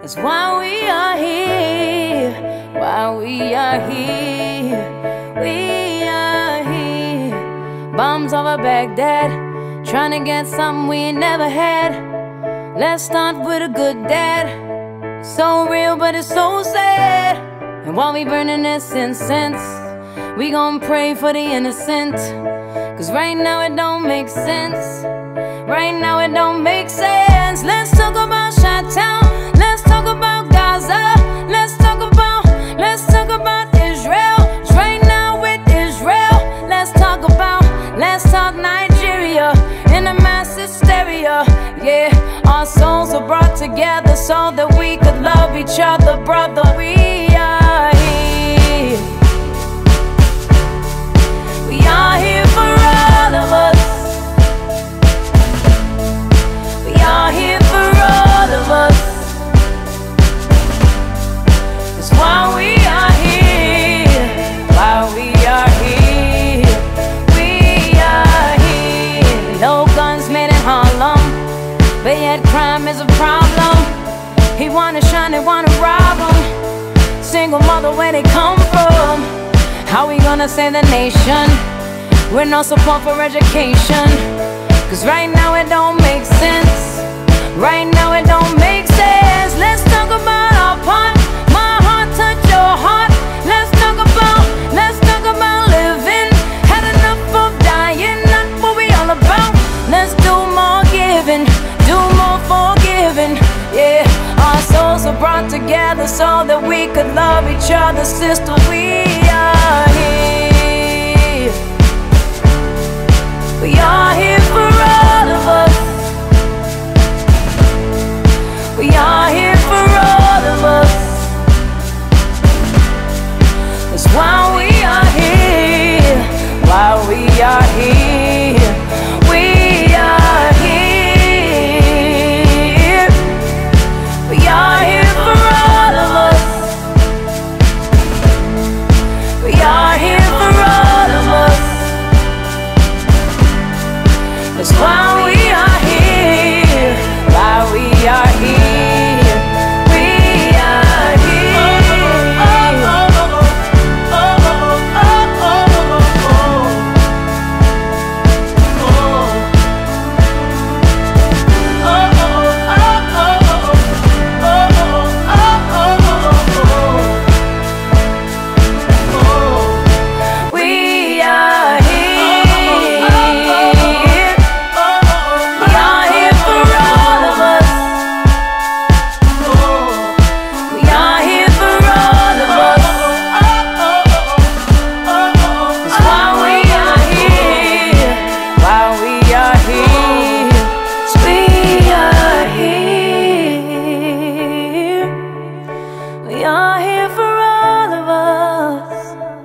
That's why we are here. Why we are here. We are here. Bombs over Baghdad, trying to get something we ain't never had. Let's start with a good dad. It's so real, but it's so sad. And while we burning this incense, we gon' pray for the innocent. Cause right now it don't make sense. Right now it don't make sense. Let's talk about Chi-Town. Let's talk about Gaza. Let's talk about Israel. It's right now with Israel. Let's talk Nigeria in a mass hysteria. Yeah, our souls are brought together so that we could love each other, brother. We are here. We are here for all of us. We are here for all of us. That's why we are here. Why we are here. We are here. No guns made in Harlem, but yet crime is a problem. He wanna shine, they wanna rob him. Single mother, where they come from? How we gonna save the nation with no support for education? Cause right now it don't make sense. Right now it don't make sense. Let's talk about our part. My heart touch your heart. Let's talk about living. Had enough of dying, not what we all about. Let's do more giving, do more forgiving. Yeah, our souls are brought together so that we could love each other, sister. We are here. We are here for all of us. We are here for all of us. That's why we are here. Why we are here. We are here. We are here for all of us. We are here for all of us. That's why we are here. Why we are here. We are here. We are here for all of us.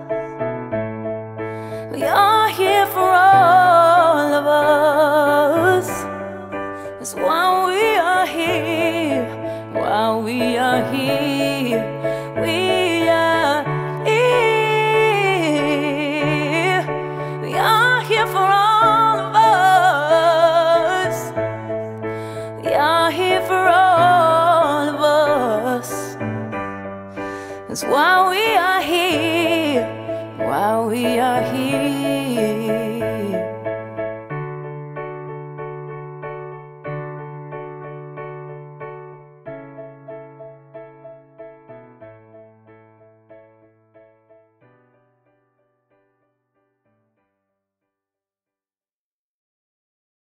We are here for all of us. That's why we are here. While we are here, we are here. We are here for all of us. We are here for all of us. That's why we are here. Why we are here.